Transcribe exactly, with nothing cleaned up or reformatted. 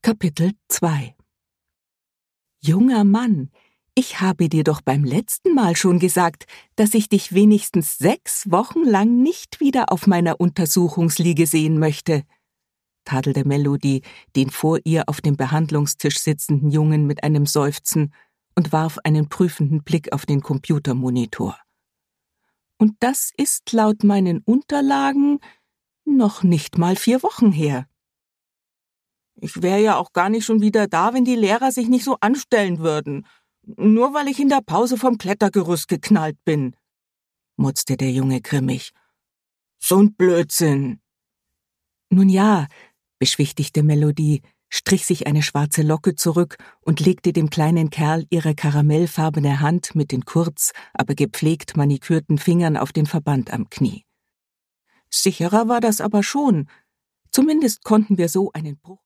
Kapitel zwei. Junger Mann, ich habe dir doch beim letzten Mal schon gesagt, dass ich dich wenigstens sechs Wochen lang nicht wieder auf meiner Untersuchungsliege sehen möchte, tadelte Melody den vor ihr auf dem Behandlungstisch sitzenden Jungen mit einem Seufzen und warf einen prüfenden Blick auf den Computermonitor. Und das ist laut meinen Unterlagen noch nicht mal vier Wochen her. Ich wäre ja auch gar nicht schon wieder da, wenn die Lehrer sich nicht so anstellen würden. Nur weil ich in der Pause vom Klettergerüst geknallt bin, mutzte der Junge grimmig. So ein Blödsinn. Nun ja, beschwichtigte Melody, strich sich eine schwarze Locke zurück und legte dem kleinen Kerl ihre karamellfarbene Hand mit den kurz, aber gepflegt manikürten Fingern auf den Verband am Knie. Sicherer war das aber schon. Zumindest konnten wir so einen Bruch